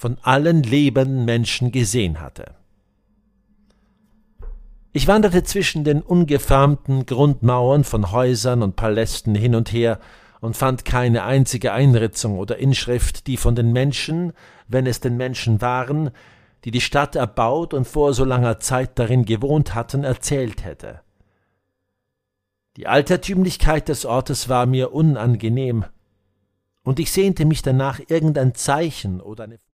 von allen lebenden Menschen gesehen hatte. Ich wanderte zwischen den ungeformten Grundmauern von Häusern und Palästen hin und her und fand keine einzige Einritzung oder Inschrift, die von den Menschen, wenn es denn Menschen waren, die die Stadt erbaut und vor so langer Zeit darin gewohnt hatten, erzählt hätte. Die Altertümlichkeit des Ortes war mir unangenehm, und ich sehnte mich danach, irgendein Zeichen oder eine